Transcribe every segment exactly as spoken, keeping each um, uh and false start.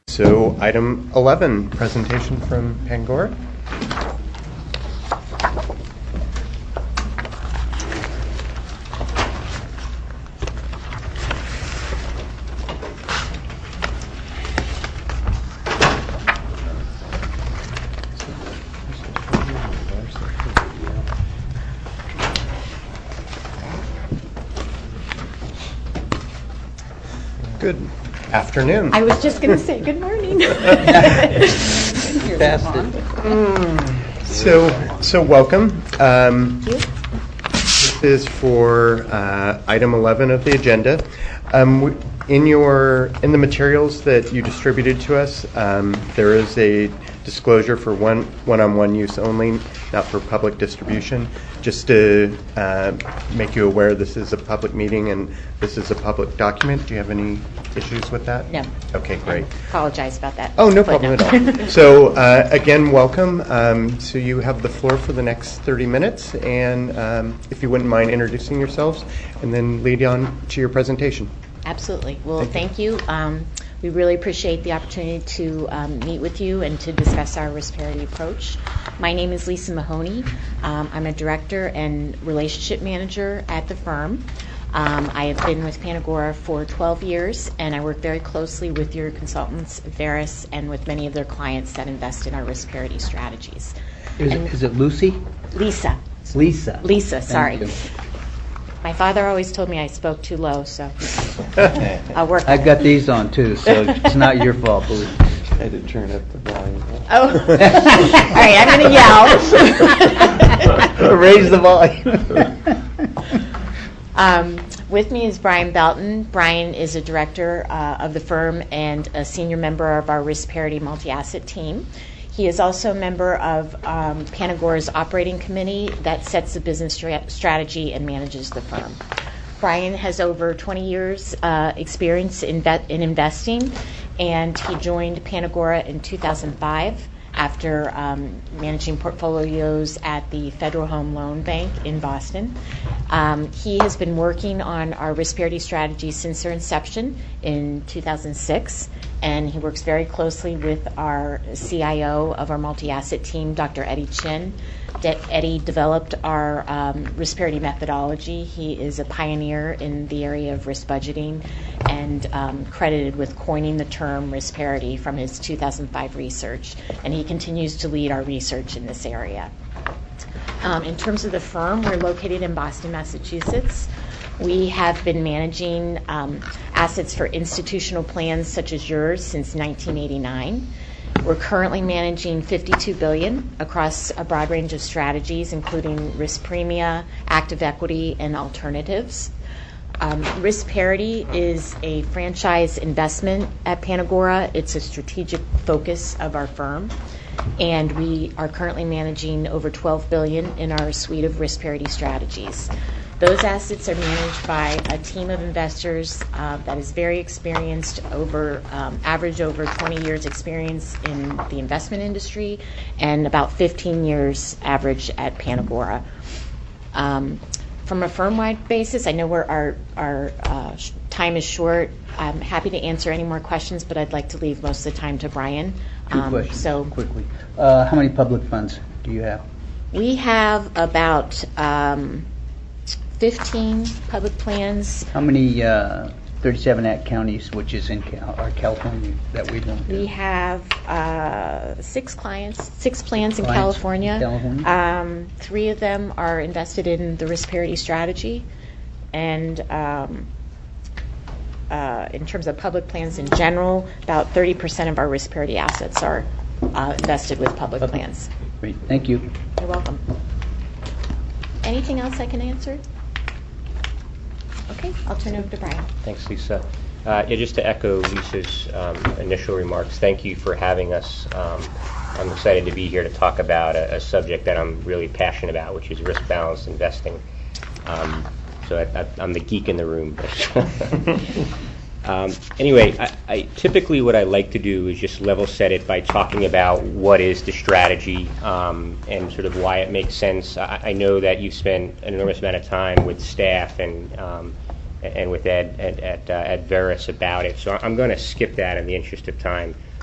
So item eleven, presentation from Pangora. Good afternoon. I was just going to say good morning. mm. So, so welcome. Um, Thank you. This is for uh, item eleven of the agenda. Um, in your in the materials that you distributed to us, um, there is a disclosure for one one-on-one use only, not for public distribution. Just to uh, make you aware, this is a public meeting and this is a public document. Do you have any issues with that? No. Okay, great. I apologize about that. Oh, no problem no. at all. So uh, again, welcome. Um, so you have the floor for the next thirty minutes, and um, if you wouldn't mind introducing yourselves, and then lead on to your presentation. Absolutely. Well, Thank you. thank you. Um, we really appreciate the opportunity to um, meet with you and to discuss our risk parity approach. My name is Lisa Mahoney. Um, I'm a director and relationship manager at the firm. Um, I have been with Pangora for twelve years, and I work very closely with your consultants, Veris, and with many of their clients that invest in our risk parity strategies. Is it, is it Lucy? Lisa. Lisa. Lisa, sorry. Thank you. My father always told me I spoke too low, so I'll work on I've it. got these on too, so it's not your fault, believe me. I had to turn up the volume. Oh, all right, I'm going to yell. Raise the volume. um, with me is Brian Belton. Brian is a director uh, of the firm and a senior member of our risk parity multi-asset team. He is also a member of um, Pangora's operating committee that sets the business stra- strategy and manages the firm. Brian has over twenty years uh, experience in, vet- in investing, and he joined Pangora in two thousand five after um, managing portfolios at the Federal Home Loan Bank in Boston. Um, he has been working on our risk parity strategy since their inception in two thousand six, and he works very closely with our C I O of our multi-asset team, Doctor Eddie Chin. De- Eddie developed our um, risk parity methodology. He is a pioneer in the area of risk budgeting and um, credited with coining the term risk parity from his two thousand five research, and he continues to lead our research in this area. Um, in terms of the firm, we're located in Boston, Massachusetts. We have been managing um, assets for institutional plans such as yours since nineteen eighty-nine. We're currently managing fifty-two billion dollars across a broad range of strategies, including risk premia, active equity, and alternatives. Um, risk parity is a franchise investment at Pangora. It's a strategic focus of our firm, and we are currently managing over twelve billion dollars in our suite of risk parity strategies. Those assets are managed by a team of investors uh, that is very experienced, over um, average over twenty years experience in the investment industry, and about fifteen years average at Pangora. Um, from a firm-wide basis, I know we're, our, our uh, sh- time is short. I'm happy to answer any more questions, but I'd like to leave most of the time to Brian. Two Um, questions, so quickly. Uh, how many public funds do you have? we have about um, fifteen public plans. How many uh, thirty-seven Act counties, which is in Cal- or California, that we don't We do? have uh, six clients, six plans in Clients California. in California? Um, three of them are invested in the risk parity strategy, and um, uh, in terms of public plans in general, about thirty percent of our risk parity assets are uh, invested with public Okay. plans. Great, thank you. You're welcome. Anything else I can answer? Okay, I'll turn it over to Brian. Thanks, Lisa. Uh, yeah, just to echo Lisa's um, initial remarks, thank you for having us. Um, I'm excited to be here to talk about a, a subject that I'm really passionate about, which is risk-balanced investing. Um, so I, I, I'm the geek in the room. um, anyway, I, I, typically what I like to do is just level set it by talking about what is the strategy um, and sort of why it makes sense. I, I know that you've spent an enormous amount of time with staff and um, and with Ed at at, uh, at Veris about it. So I'm going to skip that in the interest of time.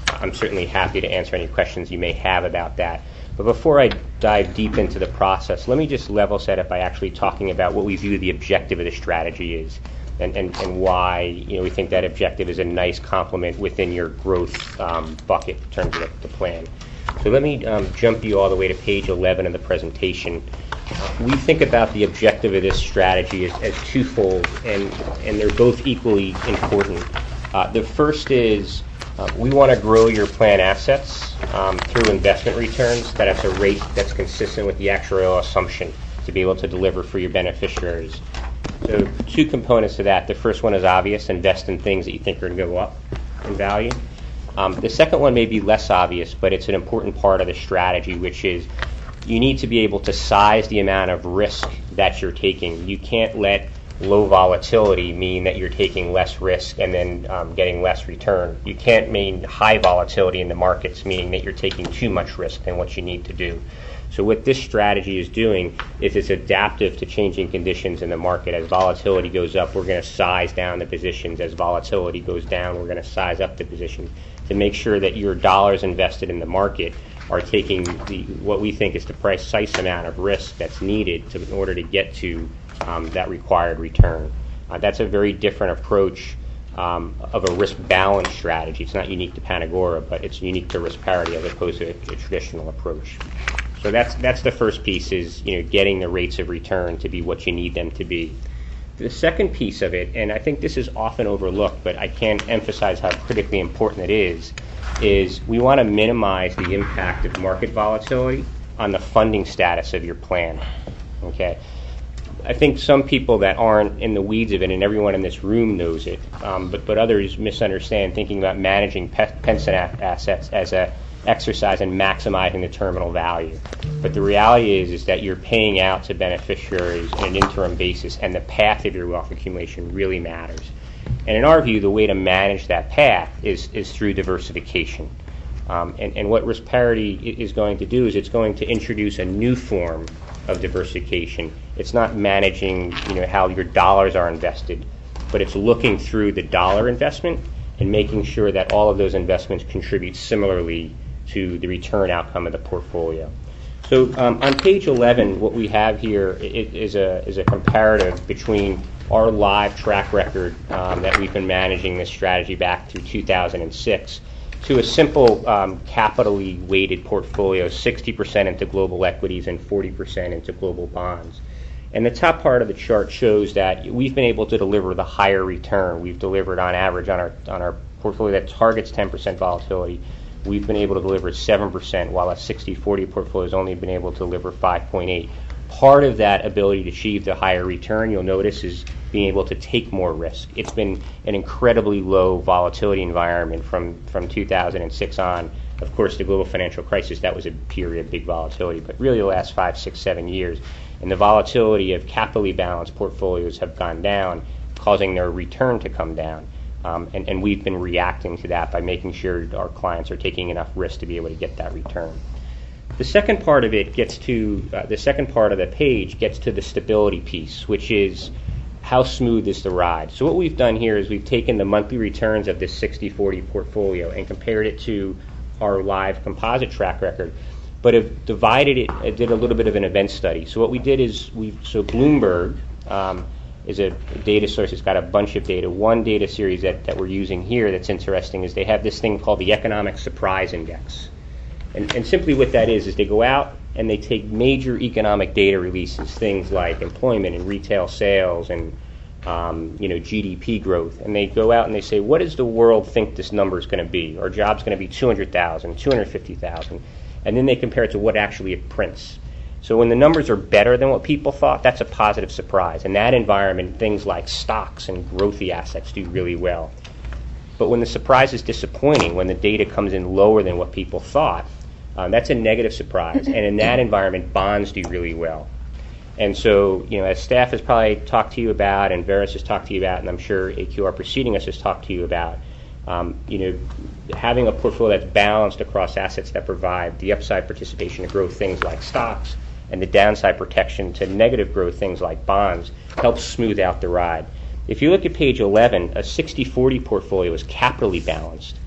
I'm certainly happy to answer any questions you may have about that. But before I dive deep into the process, let me just level set it by actually talking about what we view the objective of the strategy is, and, and, and why you know we think that objective is a nice complement within your growth um, bucket in terms of the, the plan. So let me um, jump you all the way to page eleven of the presentation. Uh, we think about the objective of this strategy as, as twofold, and, and they're both equally important. Uh, the first is uh, we want to grow your plan assets um, through investment returns that have a rate that's consistent with the actuarial assumption to be able to deliver for your beneficiaries. So two components to that. The first one is obvious: invest in things that you think are going to go up in value. Um, the second one may be less obvious, but it's an important part of the strategy, which is you need to be able to size the amount of risk that you're taking. You can't let low volatility mean that you're taking less risk and then um, getting less return. You can't mean high volatility in the markets, meaning that you're taking too much risk than what you need to do. So what this strategy is doing is it's adaptive to changing conditions in the market. As volatility goes up, we're going to size down the positions. As volatility goes down, we're going to size up the positions to make sure that your dollars invested in the market are taking the what we think is the precise amount of risk that's needed to, in order to get to um, that required return. Uh, that's a very different approach um, of a risk balance strategy. It's not unique to Panagora, but it's unique to risk parity as opposed to a, a traditional approach. So that's that's the first piece, is you know getting the rates of return to be what you need them to be. The second piece of it, and I think this is often overlooked, but I can't emphasize how critically important it is, is we want to minimize the impact of market volatility on the funding status of your plan. Okay, I think some people that aren't in the weeds of it, and everyone in this room knows it, um, but but others misunderstand thinking about managing pe- pension a- assets as a exercise in maximizing the terminal value. But the reality is is that you're paying out to beneficiaries on an interim basis, and the path of your wealth accumulation really matters. And in our view, the way to manage that path is is through diversification. Um, and, and what risk parity is going to do is it's going to introduce a new form of diversification. It's not managing you know how your dollars are invested, but it's looking through the dollar investment and making sure that all of those investments contribute similarly to the return outcome of the portfolio. So um, on page eleven, what we have here is a is a comparative between our live track record um, that we've been managing this strategy back through two thousand six to a simple um, capitally weighted portfolio, sixty percent into global equities and forty percent into global bonds. And the top part of the chart shows that we've been able to deliver the higher return. We've delivered on average on our on our portfolio that targets ten percent volatility. We've been able to deliver seven percent, while a sixty forty portfolio has only been able to deliver five point eight. Part of that ability to achieve the higher return, you'll notice, is being able to take more risk. It's been an incredibly low volatility environment from, from two thousand six on. Of course, the global financial crisis, that was a period of big volatility, but really the last five, six, seven years. And the volatility of capitally balanced portfolios have gone down, causing their return to come down. Um, and, and we've been reacting to that by making sure our clients are taking enough risk to be able to get that return. The second part of it gets to, uh, the second part of the page gets to the stability piece, which is how smooth is the ride. So what we've done here is we've taken the monthly returns of this sixty forty portfolio and compared it to our live composite track record, but have divided it, uh, did a little bit of an event study. So what we did is, we so Bloomberg um, is a data source. It's got a bunch of data. One data series that, that we're using here that's interesting is they have this thing called the Economic Surprise Index. And, and simply what that is is they go out and they take major economic data releases, things like employment and retail sales and um, you know G D P growth, and they go out and they say, what does the world think this number is going to be? Our job's going to be two hundred thousand, two hundred fifty thousand, and then they compare it to what actually it prints. So when the numbers are better than what people thought, that's a positive surprise. In that environment, things like stocks and growthy assets do really well. But when the surprise is disappointing, when the data comes in lower than what people thought, um, that's a negative surprise. And in that environment, bonds do really well. And so, you know, as staff has probably talked to you about, and Veris has talked to you about, and I'm sure A Q R preceding us has talked to you about, um, you know, having a portfolio that's balanced across assets that provide the upside participation to growth, things like stocks, and the downside protection to negative growth, things like bonds, helps smooth out the ride. If you look at page eleven, a sixty forty portfolio is capitally balanced.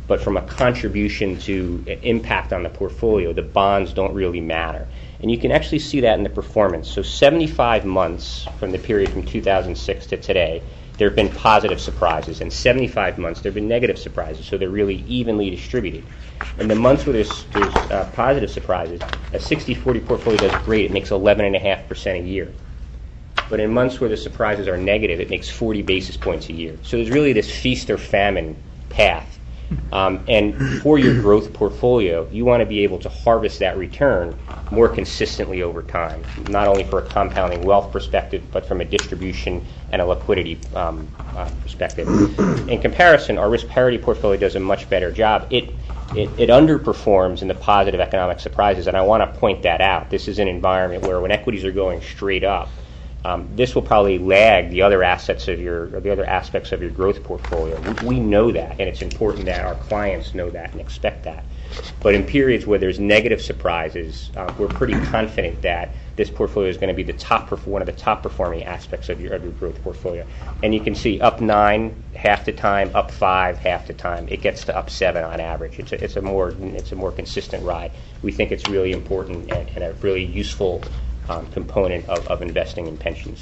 but from a contribution to impact on the portfolio, the bonds don't really matter. And you can actually see that in the performance. So seventy-five months from the period from two thousand six to today, there have been positive surprises. And seventy-five months, there have been negative surprises. So they're really evenly distributed. In the months where there's, there's uh, positive surprises, a sixty forty portfolio does great. It makes eleven point five percent a year. But in months where the surprises are negative, it makes forty basis points a year. So there's really this feast or famine path. Um, and for your growth portfolio, you want to be able to harvest that return more consistently over time, not only for a compounding wealth perspective, but from a distribution and a liquidity um, uh, perspective. In comparison, our risk parity portfolio does a much better job. It, it, it underperforms in the positive economic surprises, and I want to point that out. This is an environment where when equities are going straight up, Um, this will probably lag the other assets of your, or the other aspects of your growth portfolio. We, we know that, and it's important that our clients know that and expect that. But in periods where there's negative surprises, uh, we're pretty confident that this portfolio is going to be the top, one of the top performing aspects of your, of your growth portfolio. And you can see up nine half the time, up five half the time. It gets to up seven on average. It's a, it's a more, it's a more consistent ride. We think it's really important and, and a really useful Um, component of, of investing in pensions.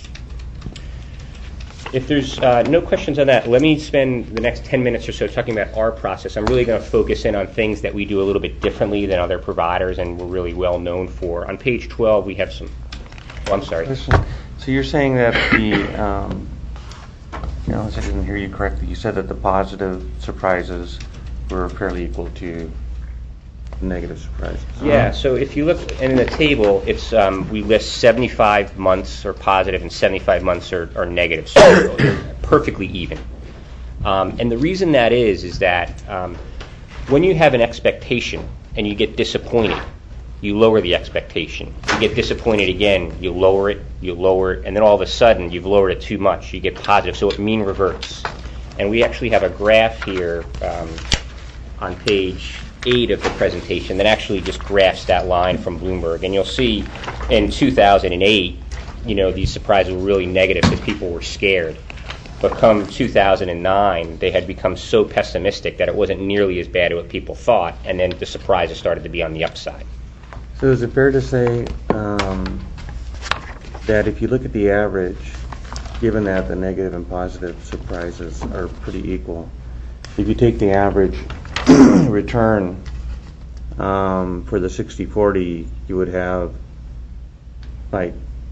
If there's uh, no questions on that, let me spend the next ten minutes or so talking about our process. I'm really going to focus in on things that we do a little bit differently than other providers and we're really well known for. On page twelve, we have some, oh, I'm sorry. So you're saying that the, um, you know, if I didn't hear you correctly, you said that the positive surprises were fairly equal to negative surprises. Yeah, so if you look in the table, it's um, we list seventy-five months are positive and seventy-five months are, are negative, so they're perfectly even. Um, and the reason that is is that um, when you have an expectation and you get disappointed, you lower the expectation. You get disappointed again, you lower it, you lower it, and then all of a sudden you've lowered it too much. You get positive, so it mean reverts. And we actually have a graph here um, on page eight of the presentation that actually just graphs that line from Bloomberg. And you'll see in two thousand eight, you know, these surprises were really negative because people were scared. But come two thousand nine, they had become so pessimistic that it wasn't nearly as bad as what people thought, and then the surprises started to be on the upside. So is it fair to say um, that if you look at the average, given that the negative and positive surprises are pretty equal, if you take the average return um, for the sixty forty, you would have like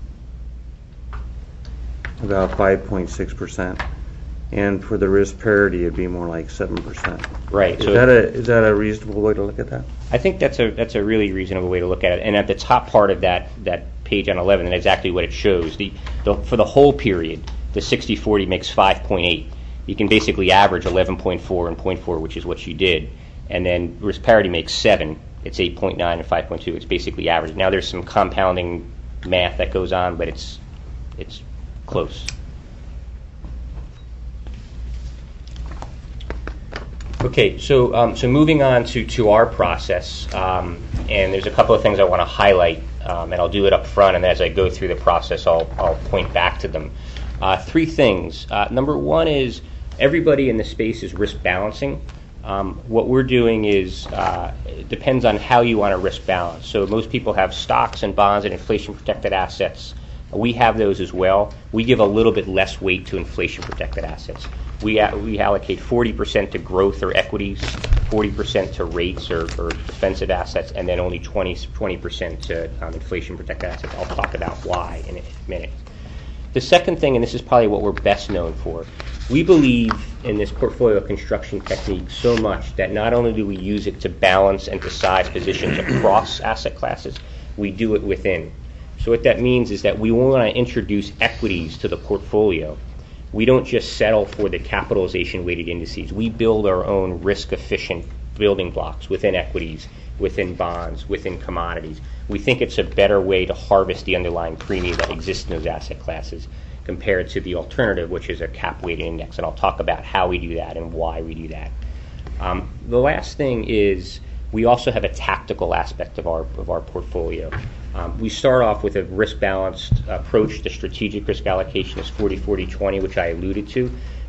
about five point six percent, and for the risk parity, it'd be more like seven percent. Right. Is So that a is that a reasonable way to look at that? I think that's a that's a really reasonable way to look at it. And at the top part of that that page on eleven, that's exactly what it shows. The, the for the whole period, the sixty forty makes five point eight. You can basically average eleven point four and zero point four, which is what you did. And then risk parity makes seven. It's eight point nine and five point two. It's basically average. Now there's some compounding math that goes on, but it's it's close. Okay, so um, so moving on to, to our process, um, and there's a couple of things I want to highlight, um, and I'll do it up front, and as I go through the process, I'll I'll point back to them. Uh, three things. Uh, number one is everybody in the space is risk balancing. Um, what we're doing is, uh, it depends on how you want to risk balance. So most people have stocks and bonds and inflation-protected assets. We have those as well. We give a little bit less weight to inflation-protected assets. We uh, we allocate forty percent to growth or equities, forty percent to rates or, or defensive assets, and then only twenty percent to um, inflation-protected assets. I'll talk about why in a minute. The second thing, and this is probably what we're best known for, we believe in this portfolio construction technique so much that not only do we use it to balance and to size positions across asset classes, we do it within. So what that means is that we want to introduce equities to the portfolio. We don't just settle for the capitalization weighted indices. We build our own risk efficient building blocks within equities, within bonds, within commodities. We think it's a better way to harvest the underlying premium that exists in those asset classes compared to the alternative, which is a cap-weighted index. And I'll talk about how we do that and why we do that. Um, the last thing is we also have a tactical aspect of our of our portfolio. Um, we start off with a risk-balanced approach to strategic risk allocation as forty forty twenty, which I alluded to.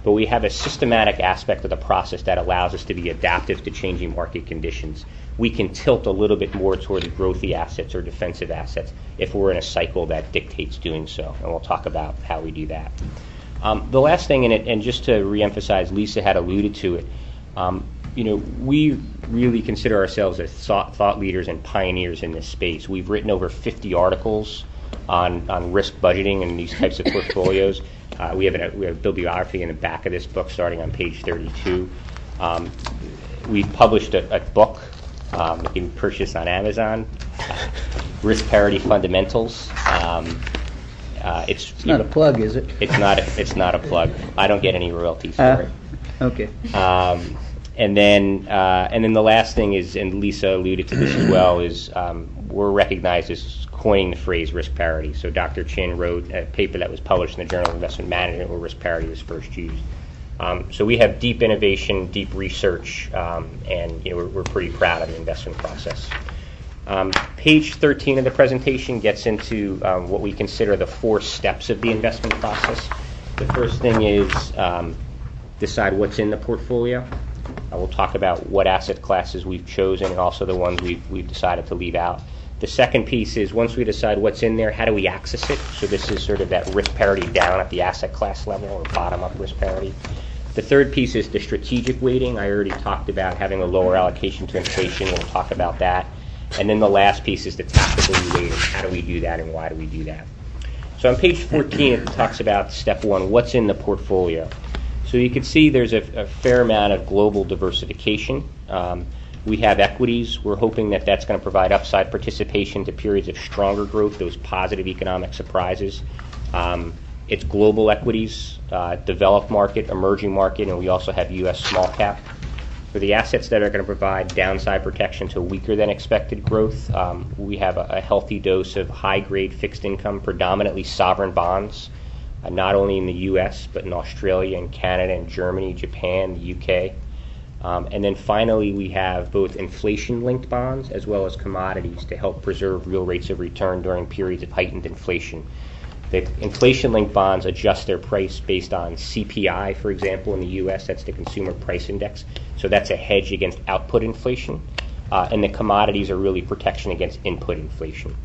but we have a systematic aspect of the process that allows us to be adaptive to changing market conditions. We can tilt a little bit more toward the growthy assets or defensive assets if we're in a cycle that dictates doing so, and we'll talk about how we do that. Um, the last thing in it, and just to reemphasize, Lisa had alluded to it, um, you know, we really consider ourselves as thought, thought leaders and pioneers in this space. We've written over fifty articles on, on risk budgeting and these types of portfolios. Uh, we, have a, we have a bibliography in the back of this book starting on page thirty-two. Um, we've published a, a book um, that can be purchased on Amazon, uh, Risk Parity Fundamentals. Um, uh, it's It's not a plug, is it? It's not. A, it's not a plug. I don't get any royalties for Uh, it. Okay. Um, and then, uh, and then the last thing is, and Lisa alluded to this as well, is um, we're recognized as coining the phrase risk parity. So Doctor Chin wrote a paper that was published in the Journal of Investment Management where risk parity was first used. Um, so we have deep innovation, deep research, um, and you know we're, we're pretty proud of the investment process. Um, page thirteen of the presentation gets into um, what we consider the four steps of the investment process. The first thing is um, decide what's in the portfolio. Uh, we'll talk about what asset classes we've chosen and also the ones we've, we've decided to leave out. The second piece is once we decide what's in there, how do we access it? So this is sort of that risk parity down at the asset class level or bottom-up risk parity. The third piece is the strategic weighting. I already talked about having a lower allocation to inflation. We'll talk about that. And then the last piece is the tactical weighting. How do we do that and why do we do that? So on page fourteen, it talks about step one, what's in the portfolio. So you can see there's a, a fair amount of global diversification. Um, we have equities. We're hoping that that's going to provide upside participation to periods of stronger growth, those positive economic surprises. Um, it's global equities, uh, developed market, emerging market, and we also have U S small cap. For the assets that are going to provide downside protection to weaker than expected growth, um, we have a, a healthy dose of high-grade fixed income, predominantly sovereign bonds, uh, not only in the U S, but in Australia and Canada and Germany, Japan, the U K. Um, and then finally, we have both inflation-linked bonds as well as commodities to help preserve real rates of return during periods of heightened inflation. The inflation-linked bonds adjust their price based on C P I, for example, in the U S, that's the Consumer Price Index. So that's a hedge against output inflation. Uh, and the commodities are really protection against input inflation.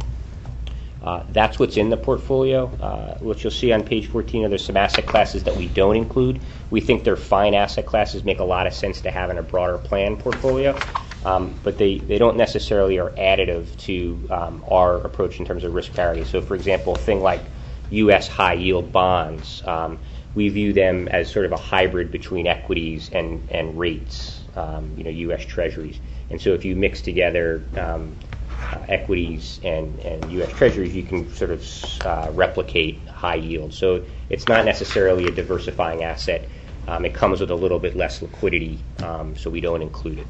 Uh, that's what's in the portfolio. Uh, what you'll see on page fourteen are there's some asset classes that we don't include. We think they're fine asset classes, make a lot of sense to have in a broader plan portfolio, um, but they, they don't necessarily are additive to um, our approach in terms of risk parity. So for example, a thing like U S high yield bonds, um, we view them as sort of a hybrid between equities and, and rates, um, you know, U S treasuries. And so if you mix together um, uh, equities and, and U S treasuries, you can sort of uh, replicate high yield. So it's not necessarily a diversifying asset. Um, it comes with a little bit less liquidity, um, so we don't include it.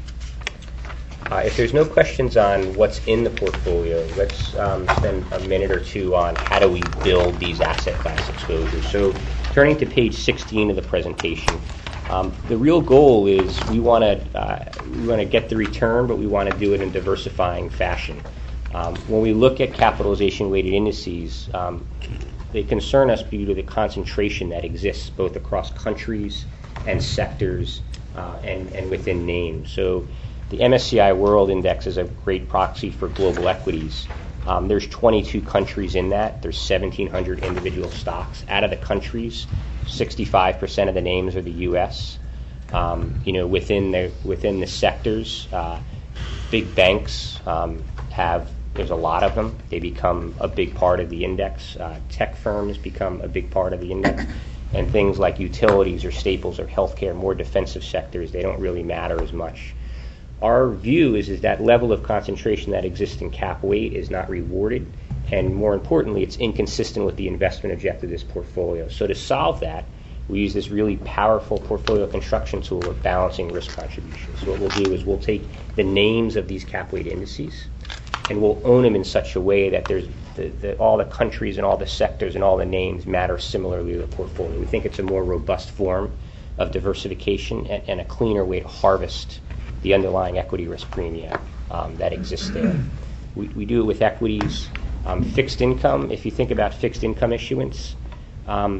Uh, if there's no questions on what's in the portfolio, let's um, spend a minute or two on how do we build these asset class exposures. So turning to page sixteen of the presentation, um, the real goal is we want to uh, we want to get the return, but we want to do it in a diversifying fashion. Um, when we look at capitalization-weighted indices, um, they concern us due to the concentration that exists both across countries and sectors uh, and, and within names. So the M S C I World Index is a great proxy for global equities. Um, there's twenty-two countries in that. There's seventeen hundred individual stocks. Out of the countries, sixty-five percent of the names are the U S. Um, you know, within the within the sectors, uh, big banks um, have. There's a lot of them. They become a big part of the index. Uh, tech firms become a big part of the index. And things like utilities or staples or healthcare, more defensive sectors, they don't really matter as much. Our view is, is that level of concentration that exists in cap weight is not rewarded, and more importantly, it's inconsistent with the investment objective of this portfolio. So to solve that, we use this really powerful portfolio construction tool of balancing risk contributions. So what we'll do is we'll take the names of these cap weight indices, and we'll own them in such a way that there's the, the, all the countries and all the sectors and all the names matter similarly to the portfolio. We think it's a more robust form of diversification and, and a cleaner way to harvest the underlying equity risk premium um, that exists there. We, we do it with equities. Um, fixed income, if you think about fixed income issuance, um,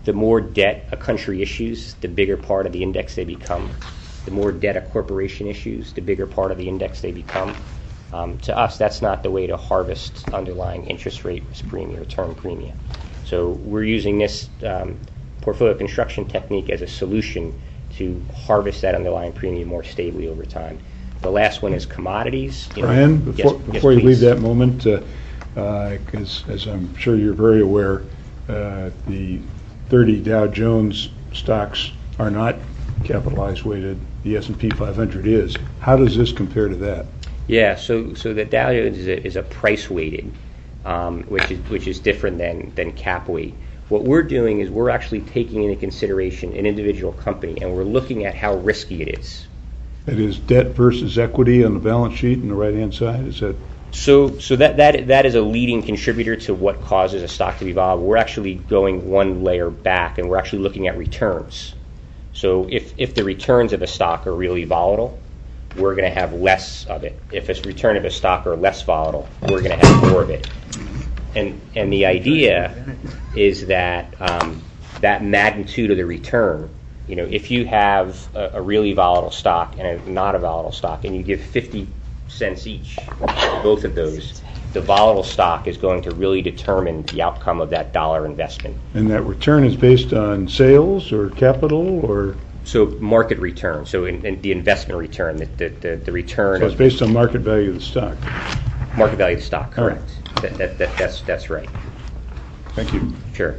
the more debt a country issues, the bigger part of the index they become. The more debt a corporation issues, the bigger part of the index they become. Um, to us, that's not the way to harvest underlying interest rate risk premium or term premium. So we're using this um, portfolio construction technique as a solution to harvest that underlying premium more stably over time. The last one is commodities. You know- Brian, Yes- before, yes, before you please. leave that moment, uh, uh 'cause as I'm sure you're very aware, uh, the thirty Dow Jones stocks are not capitalized weighted. The S and P five hundred is. How does this compare to that? Yeah, so so the Dow Jones is a, is a price weighted, um, which is which is different than than cap weight. What we're doing is we're actually taking into consideration an individual company, and we're looking at how risky it is. That is debt versus equity on the balance sheet on the right-hand side? Is that So so that that that is a leading contributor to what causes a stock to be volatile. We're actually going one layer back, and we're actually looking at returns. So if if the returns of a stock are really volatile, we're going to have less of it. If a return of a stock are less volatile, we're going to have more of it. And and the idea is that um, that magnitude of the return, you know, if you have a, a really volatile stock and a not a volatile stock, and you give fifty cents each, both of those, the volatile stock is going to really determine the outcome of that dollar investment. and that return is based on sales or capital or So market return, so in, in the investment return, the the, the, the return so it's of based on market value of the stock? market value of the stock, All right. correct. That, that, that, that's, that's right. Thank you. Sure.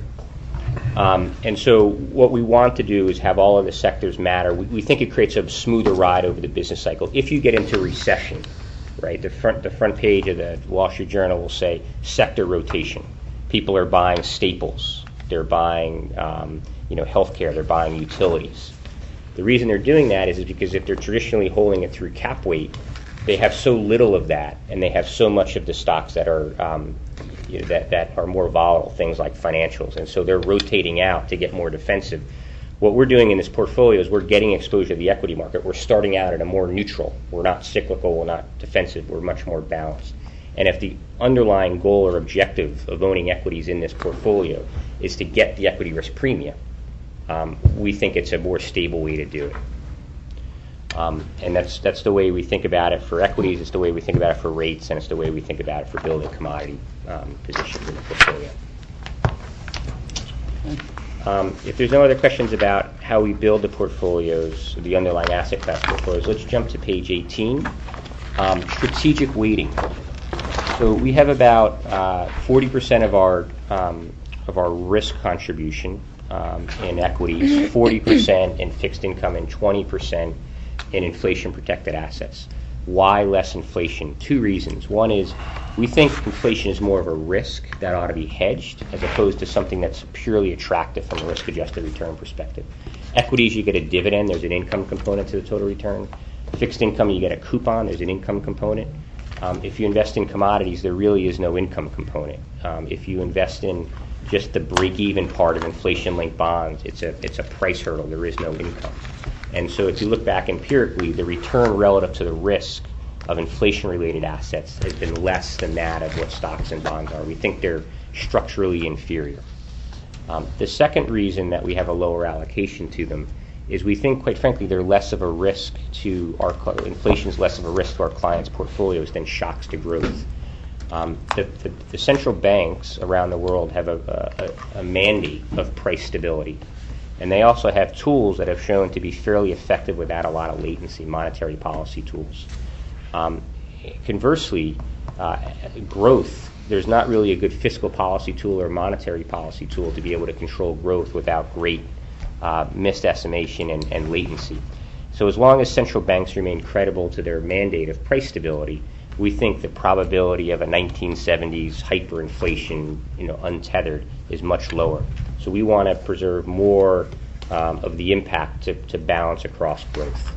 Um, and so what we want to do is have all of the sectors matter. We, we think it creates a smoother ride over the business cycle. If you get into a recession, right, the front the front page of the Wall Street Journal will say sector rotation. People are buying staples. They're buying, um, you know, healthcare. They're buying utilities. The reason they're doing that is because if they're traditionally holding it through cap weight, they have so little of that, and they have so much of the stocks that are um, you know, that that are more volatile, things like financials, and so they're rotating out to get more defensive. What we're doing in this portfolio is we're getting exposure to the equity market. We're starting out at a more neutral. We're not cyclical. We're not defensive. We're much more balanced. And if the underlying goal or objective of owning equities in this portfolio is to get the equity risk premium, um, we think it's a more stable way to do it. Um, and that's that's the way we think about it for equities, it's the way we think about it for rates, and it's the way we think about it for building commodity um, positions in the portfolio. Um, if there's no other questions about how we build the portfolios, the underlying asset class portfolios, let's jump to page eighteen. Um, strategic weighting. So we have about uh, forty percent of our um, of our risk contribution um, in equities, forty percent in fixed income, and twenty percent in inflation-protected assets. Why less inflation? Two reasons. One is we think inflation is more of a risk that ought to be hedged as opposed to something that's purely attractive from a risk-adjusted return perspective. Equities, you get a dividend. There's an income component to the total return. Fixed income, you get a coupon. There's an income component. Um, if you invest in commodities, there really is no income component. Um, if you invest in just the break-even part of inflation-linked bonds, it's a it's a price hurdle. There is no income. And so if you look back empirically, the return relative to the risk of inflation-related assets has been less than that of what stocks and bonds are. We think they're structurally inferior. Um, the second reason that we have a lower allocation to them is we think, quite frankly, they're less of a risk to our cl- inflation is less of a risk to our clients' portfolios than shocks to growth. Um, the, the, the central banks around the world have a, a, a mandate of price stability. And they also have tools that have shown to be fairly effective without a lot of latency, monetary policy tools. Um, conversely, uh, growth, there's not really a good fiscal policy tool or monetary policy tool to be able to control growth without great uh, misestimation and, and latency. So as long as central banks remain credible to their mandate of price stability, we think the probability of a nineteen seventies hyperinflation, you know, untethered is much lower. So we want to preserve more um, of the impact to, to balance across growth.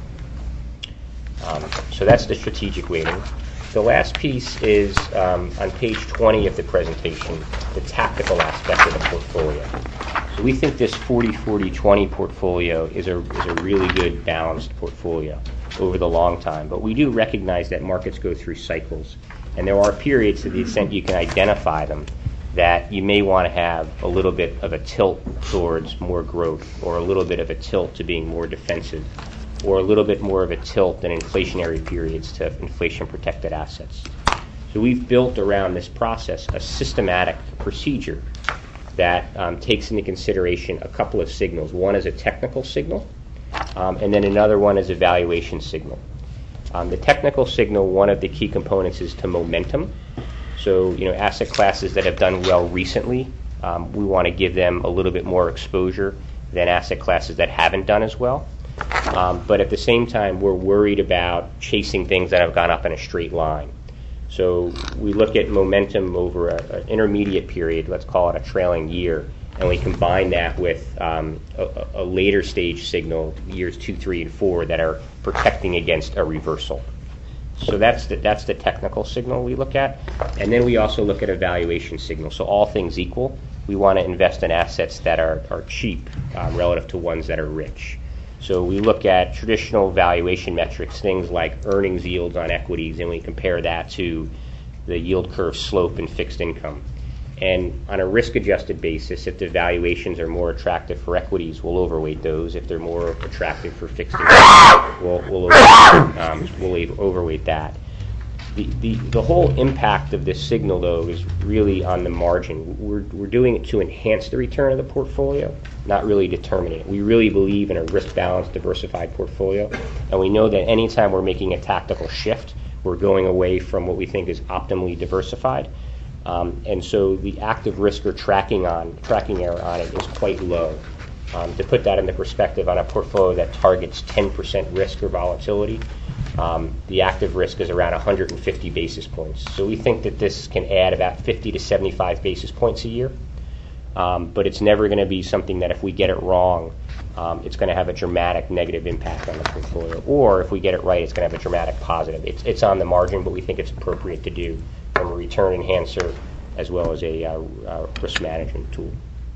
Um, so that's the strategic weighting. The last piece is um, on page twenty of the presentation, the tactical aspect of the portfolio. So we think this forty forty twenty portfolio is a, is a really good balanced portfolio over the long time. But we do recognize that markets go through cycles. And there are periods, to the extent you can identify them, that you may want to have a little bit of a tilt towards more growth, or a little bit of a tilt to being more defensive, or a little bit more of a tilt in inflationary periods to inflation-protected assets. So we've built around this process a systematic procedure that um, takes into consideration a couple of signals. One is a technical signal, um, and then another one is a valuation signal. Um, the technical signal, one of the key components is to momentum. So, you know, asset classes that have done well recently, um, we want to give them a little bit more exposure than asset classes that haven't done as well. Um, but at the same time, we're worried about chasing things that have gone up in a straight line. So we look at momentum over an intermediate period, let's call it a trailing year, and we combine that with um, a, a later stage signal, years two, three, and four, that are protecting against a reversal. So that's the, that's the technical signal we look at. And then we also look at a valuation signal. So all things equal, we want to invest in assets that are, are cheap uh, relative to ones that are rich. So we look at traditional valuation metrics, things like earnings yields on equities, and we compare that to the yield curve slope in fixed income. And on a risk-adjusted basis, if the valuations are more attractive for equities, we'll overweight those. If they're more attractive for fixed income, we'll, we'll, overweight, um, we'll overweight that. The, the, the whole impact of this signal, though, is really on the margin. We're, we're doing it to enhance the return of the portfolio, not really determine it. We really believe in a risk-balanced, diversified portfolio, and we know that anytime we're making a tactical shift, we're going away from what we think is optimally diversified. Um, and so the active risk or tracking on tracking error on it is quite low. Um, to put that into perspective, on a portfolio that targets ten percent risk or volatility, um, the active risk is around one hundred fifty basis points. So we think that this can add about fifty to seventy-five basis points a year. Um, but it's never going to be something that if we get it wrong, um, it's going to have a dramatic negative impact on the portfolio. Or if we get it right, it's going to have a dramatic positive. It's, it's on the margin, but we think it's appropriate to do from a return enhancer as well as a uh, uh, risk management tool.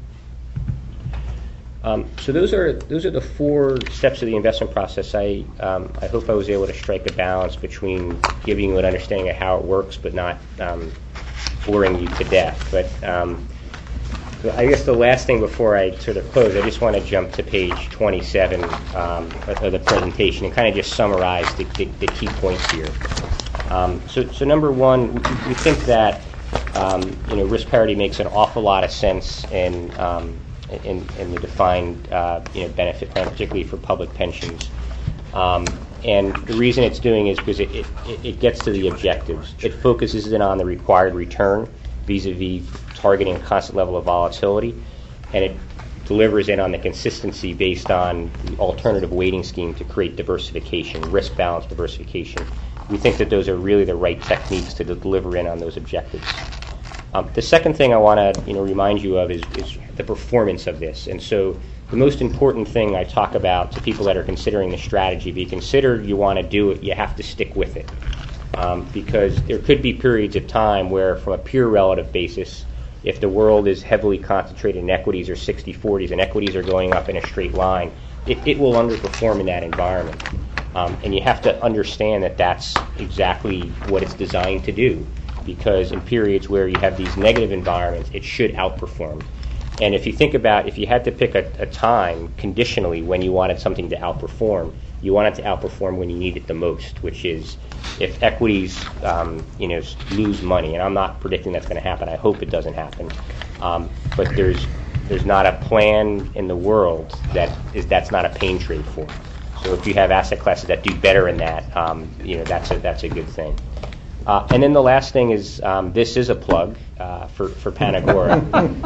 Um, so those are those are the four steps of the investment process. I um, I hope I was able to strike a balance between giving you an understanding of how it works, but not um, boring you to death. But um, I guess the last thing before I sort of close, I just want to jump to page twenty-seven um, of the presentation and kind of just summarize the, the, the key points here. Um, so, so number one, we, we think that um, you know risk parity makes an awful lot of sense in um, in, in the defined uh, you know benefit plan, particularly for public pensions. Um, and the reason it's doing is because it, it, it gets to the objectives. It focuses in on the required return vis-a-vis targeting a constant level of volatility, and it delivers in on the consistency based on the alternative weighting scheme to create diversification, risk balance diversification. We think that those are really the right techniques to deliver in on those objectives. Um, the second thing I want to you know, remind you of is, is the performance of this. And so the most important thing I talk about to people that are considering the strategy, if you consider you want to do it, you have to stick with it. Um, because there could be periods of time where, from a pure relative basis, if the world is heavily concentrated in equities or sixty forties and equities are going up in a straight line, it, it will underperform in that environment. Um, and you have to understand that that's exactly what it's designed to do, because in periods where you have these negative environments, it should outperform. And if you think about, if you had to pick a, a time conditionally when you wanted something to outperform, you want it to outperform when you need it the most, which is if equities um, you know, lose money. And I'm not predicting that's going to happen. I hope it doesn't happen. Um, but there's there's not a plan in the world that is that's not a pain trade for. So if you have asset classes that do better in that, um, you know, that's a that's a good thing. Uh, and then the last thing is, um, this is a plug uh, for, for Panagora.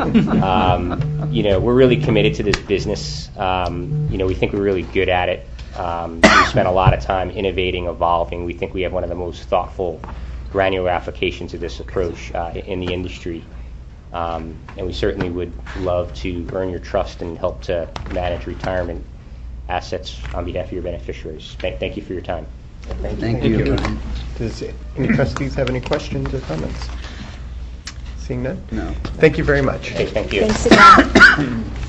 um, you know, we're really committed to this business. Um, you know, we think we're really good at it. Um, we spent a lot of time innovating, evolving. We think we have one of the most thoughtful, granular applications of this approach uh, in the industry. Um, and we certainly would love to earn your trust and help to manage retirement assets on behalf of your beneficiaries. Thank, thank you for your time. Thank, Thank you. you. Does any trustees have any questions or comments? Seeing none? No. Thank you very much. Okay, thank you. Thanks again.